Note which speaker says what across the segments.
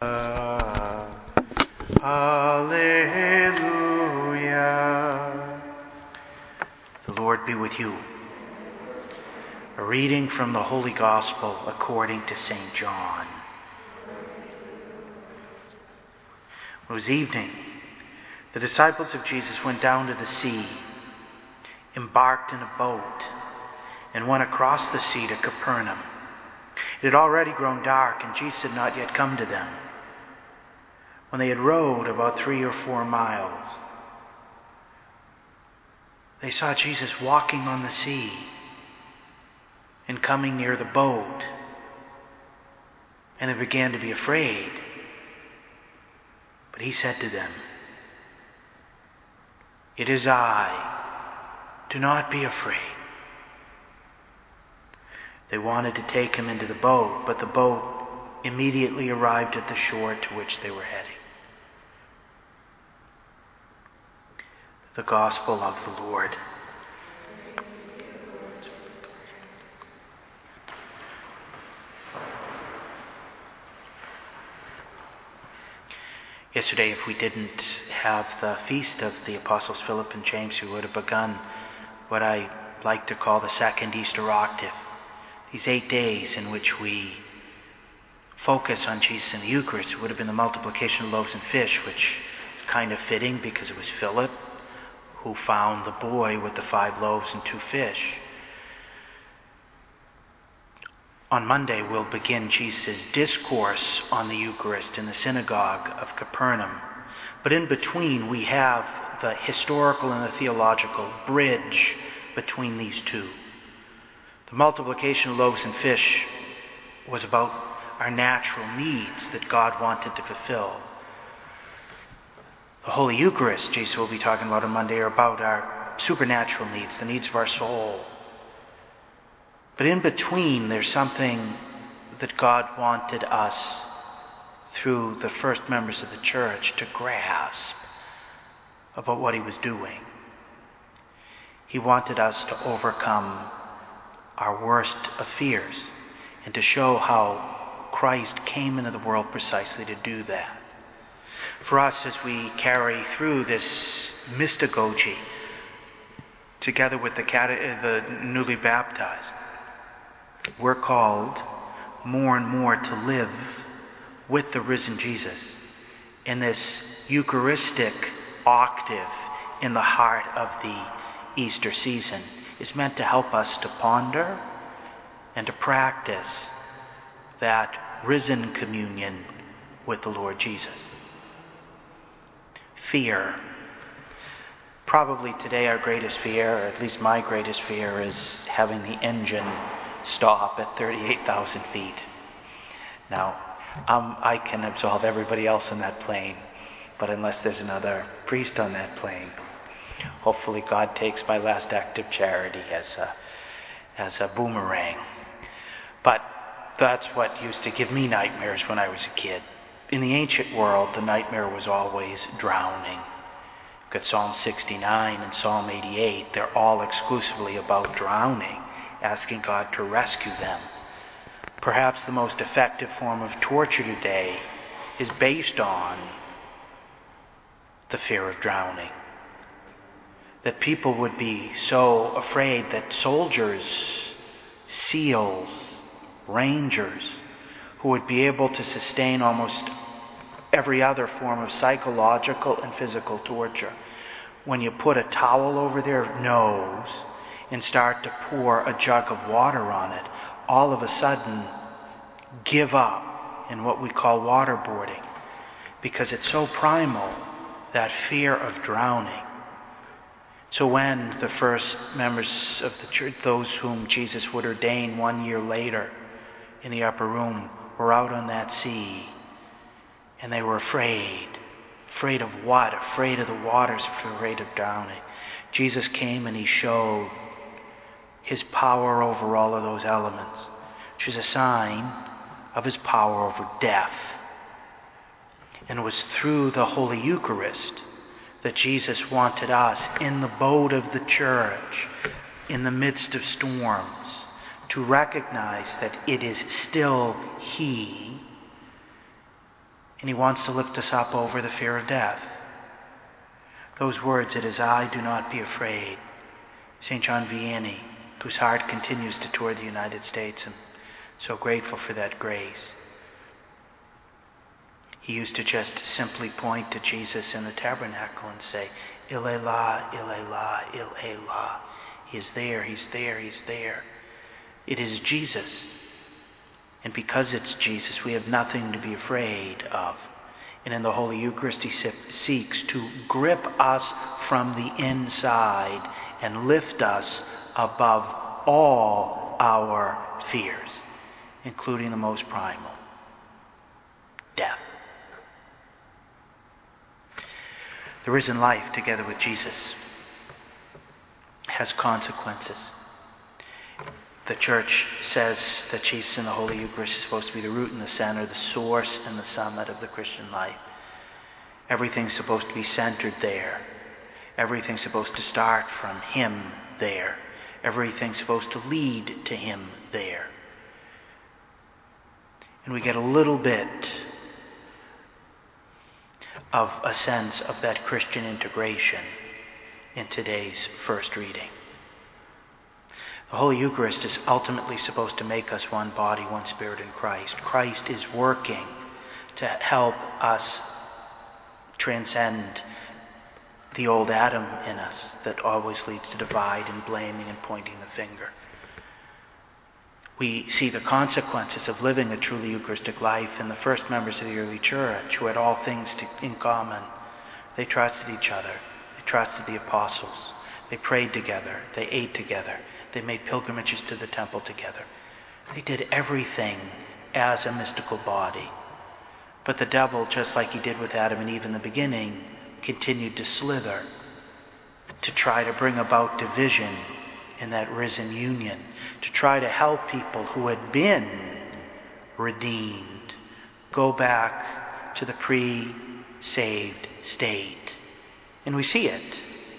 Speaker 1: Alleluia. The Lord be with you. A reading from the Holy Gospel according to St. John. It was evening. The disciples of Jesus went down to the sea, embarked in a boat, and went across the sea to Capernaum. It had already grown dark, and Jesus had not yet come to them. When they had rowed about 3 or 4 miles, they saw Jesus walking on the sea and coming near the boat, and they began to be afraid. But he said to them, "It is I. Do not be afraid." They wanted to take him into the boat, but the boat immediately arrived at the shore to which they were heading. The Gospel of the Lord. Yesterday, if we didn't have the feast of the Apostles Philip and James, we would have begun what I like to call the second Easter octave. These 8 days in which we focus on Jesus in the Eucharist. It would have been the multiplication of loaves and fish, which is kind of fitting because it was Philip who found the boy with the 5 loaves and 2 fish. On Monday, we'll begin Jesus' discourse on the Eucharist in the synagogue of Capernaum. But in between, we have the historical and the theological bridge between these two. The multiplication of loaves and fish was about our natural needs that God wanted to fulfill. The Holy Eucharist, Jesus will be talking about on Monday, are about our supernatural needs, the needs of our soul. But in between, there's something that God wanted us, through the first members of the church, to grasp about what he was doing. He wanted us to overcome our worst of fears and to show how Christ came into the world precisely to do that. For us, as we carry through this mystagogy together with the newly baptized, we're called more and more to live with the risen Jesus in this Eucharistic octave in the heart of the Easter season. Is meant to help us to ponder and to practice that risen communion with the Lord Jesus. Fear. Probably today our greatest fear, or at least my greatest fear, is having the engine stop at 38,000 feet. Now, I can absolve everybody else on that plane, but unless there's another priest on that plane, hopefully God takes my last act of charity as a boomerang. But that's what used to give me nightmares when I was a kid. In the ancient world, the nightmare was always drowning. You've got Psalm 69 and Psalm 88. They're all exclusively about drowning, asking God to rescue them. Perhaps the most effective form of torture today is based on the fear of drowning. That people would be so afraid that soldiers, SEALs, Rangers, who would be able to sustain almost every other form of psychological and physical torture, when you put a towel over their nose and start to pour a jug of water on it, all of a sudden give up in what we call waterboarding, because it's so primal, that fear of drowning. So when the first members of the church, those whom Jesus would ordain 1 year later in the upper room, were out on that sea, and they were afraid. Afraid of what? Afraid of the waters, afraid of drowning. Jesus came and he showed his power over all of those elements, which is a sign of his power over death. And it was through the Holy Eucharist that Jesus wanted us in the boat of the church, in the midst of storms, to recognize that it is still he, And he wants to lift us up over the fear of death. Those words, "It is I, do not be afraid." St. John Vianney, whose heart continues to tour the United States, and so grateful for that grace. He used to just simply point to Jesus in the tabernacle and say, "Il est là, il est là, il est là." He is there, he's there, he's there. It is Jesus. And because it's Jesus, we have nothing to be afraid of. And in the Holy Eucharist, he seeks to grip us from the inside and lift us above all our fears, including the most primal, death. The risen life, together with Jesus, has consequences. The Church says that Jesus in the Holy Eucharist is supposed to be the root and the center, the source and the summit of the Christian life. Everything's supposed to be centered there. Everything's supposed to start from Him there. Everything's supposed to lead to Him there. And we get a little bit of a sense of that Christian integration in today's first reading. The Holy Eucharist is ultimately supposed to make us one body, one spirit in Christ. Christ is working to help us transcend the old Adam in us that always leads to divide and blaming and pointing the finger. We see the consequences of living a truly Eucharistic life in the first members of the early church, who had all things in common. They trusted each other. They trusted the apostles. They prayed together. They ate together. They made pilgrimages to the temple together. They did everything as a mystical body. But the devil, just like he did with Adam and Eve in the beginning, continued to slither, to try to bring about division in that risen union, to try to help people who had been redeemed go back to the pre-saved state. And we see it.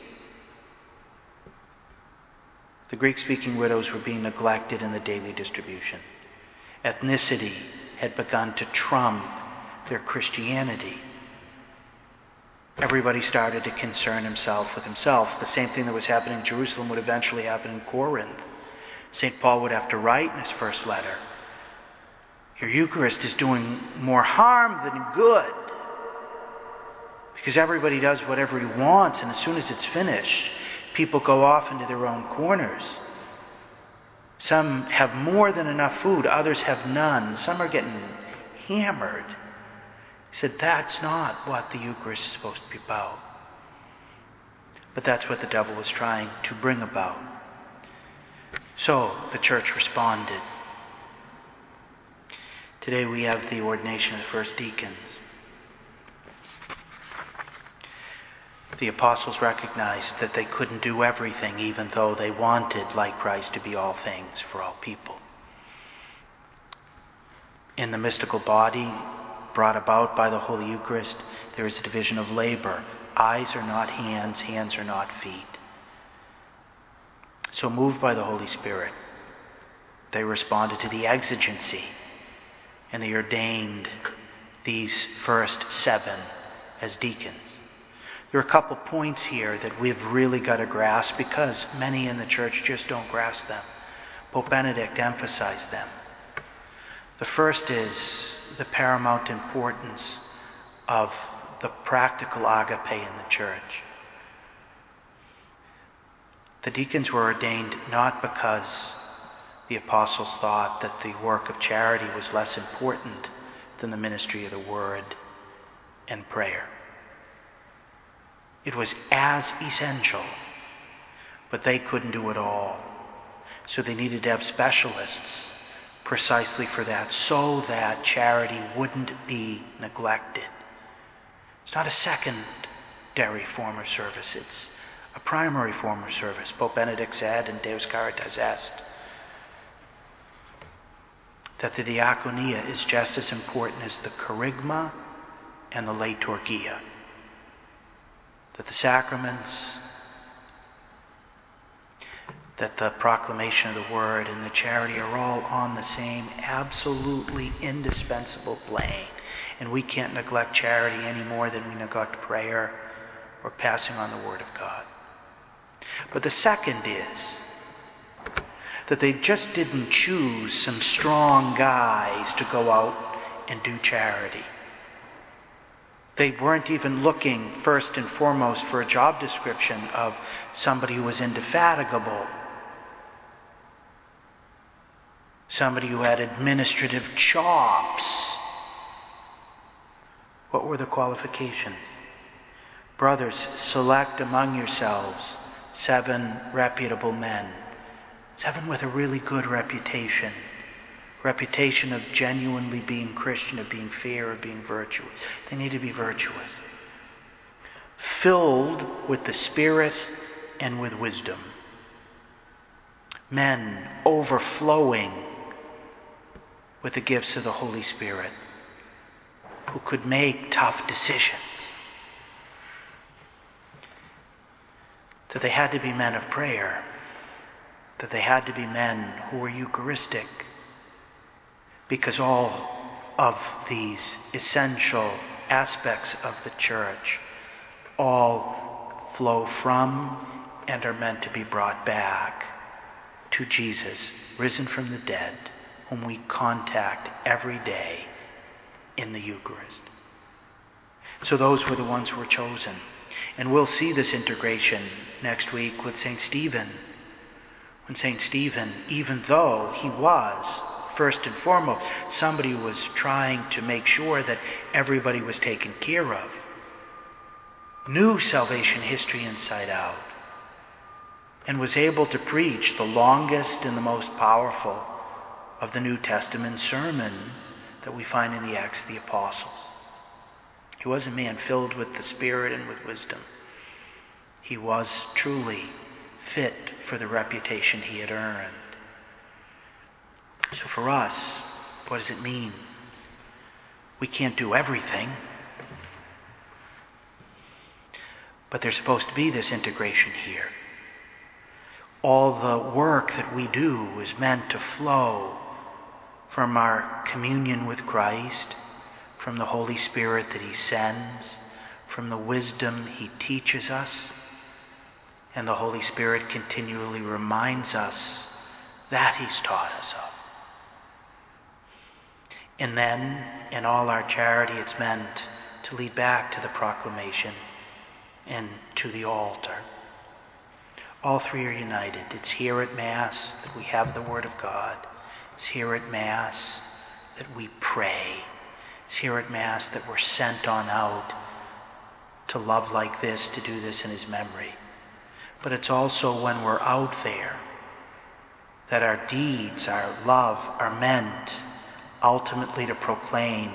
Speaker 1: The Greek-speaking widows were being neglected in the daily distribution. Ethnicity had begun to trump their Christianity. Everybody started to concern himself with himself. The same thing that was happening in Jerusalem would eventually happen in Corinth. St. Paul would have to write in his first letter, "Your Eucharist is doing more harm than good." Because everybody does whatever he wants, and as soon as it's finished, people go off into their own corners. Some have more than enough food, others have none. Some are getting hammered. He said, that's not what the Eucharist is supposed to be about. But that's what the devil was trying to bring about. So the church responded. Today we have the ordination of the first deacons. The apostles recognized that they couldn't do everything, even though they wanted, like Christ, to be all things for all people. In the mystical body brought about by the Holy Eucharist, there is a division of labor. Eyes are not hands, hands are not feet. So moved by the Holy Spirit, they responded to the exigency, and they ordained these first 7 as deacons. There are a couple points here that we've really got to grasp because many in the church just don't grasp them. Pope Benedict emphasized them. The first is the paramount importance of the practical agape in the church. The deacons were ordained not because the apostles thought that the work of charity was less important than the ministry of the word and prayer. It was as essential, but they couldn't do it all. So they needed to have specialists precisely for that, so that charity wouldn't be neglected. It's not a secondary form of service, it's a primary form of service. Pope Benedict said in Deus Caritas Est that the diaconia is just as important as the kerygma and the liturgia. That the sacraments, that the proclamation of the word and the charity are all on the same absolutely indispensable plane. And we can't neglect charity any more than we neglect prayer or passing on the Word of God. But the second is that they just didn't choose some strong guys to go out and do charity. They weren't even looking first and foremost for a job description of somebody who was indefatigable, somebody who had administrative chops. What were the qualifications? Brothers, select among yourselves 7 reputable men, 7 with a really good reputation of genuinely being Christian, of being fair, of being virtuous. They need to be virtuous. Filled with the Spirit and with wisdom. Men overflowing with the gifts of the Holy Spirit, who could make tough decisions. That they had to be men of prayer. That they had to be men who were Eucharistic. Because all of these essential aspects of the church all flow from and are meant to be brought back to Jesus, risen from the dead, whom we contact every day in the Eucharist. So those were the ones who were chosen. And we'll see this integration next week with St. Stephen. When St. Stephen, even though he was first and foremost somebody who was trying to make sure that everybody was taken care of, knew salvation history inside out, and was able to preach the longest and the most powerful of the New Testament sermons that we find in the Acts of the Apostles. He was a man filled with the Spirit and with wisdom. He was truly fit for the reputation he had earned. So for us, what does it mean? We can't do everything. But there's supposed to be this integration here. All the work that we do is meant to flow from our communion with Christ, from the Holy Spirit that He sends, from the wisdom He teaches us, and the Holy Spirit continually reminds us that He's taught us of. And then, in all our charity, it's meant to lead back to the proclamation and to the altar. All three are united. It's here at Mass that we have the Word of God. It's here at Mass that we pray. It's here at Mass that we're sent on out to love like this, to do this in His memory. But it's also when we're out there that our deeds, our love, are meant ultimately to proclaim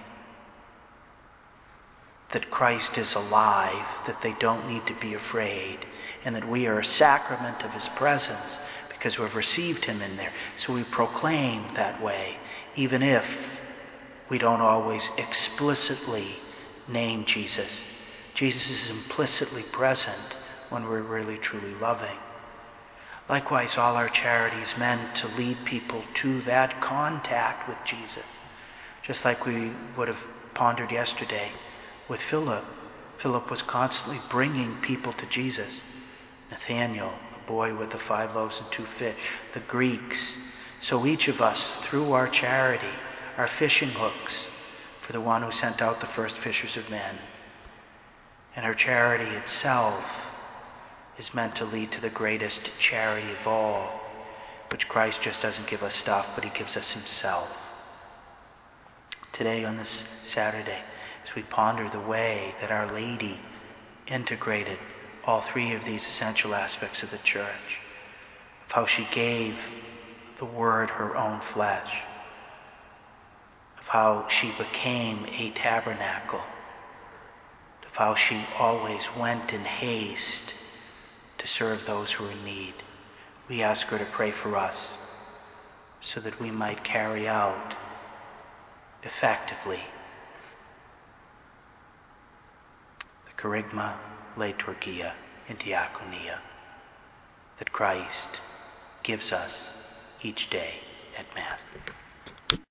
Speaker 1: that Christ is alive, that they don't need to be afraid, and that we are a sacrament of His presence because we've received Him in there. So we proclaim that way, even if we don't always explicitly name Jesus. Jesus is implicitly present when we're really truly loving. Likewise, all our charity is meant to lead people to that contact with Jesus. Just like we would have pondered yesterday with Philip. Philip was constantly bringing people to Jesus. Nathanael, the boy with the 5 loaves and 2 fish, the Greeks. So each of us, through our charity, are fishing hooks for the one who sent out the first fishers of men. And our charity itself is meant to lead to the greatest charity of all, which Christ just doesn't give us stuff, but He gives us Himself. Today, on this Saturday, as we ponder the way that Our Lady integrated all three of these essential aspects of the church, of how she gave the Word her own flesh, of how she became a tabernacle, of how she always went in haste to serve those who are in need. We ask her to pray for us so that we might carry out effectively the Kerygma, Liturgia, and Diaconia that Christ gives us each day at Mass.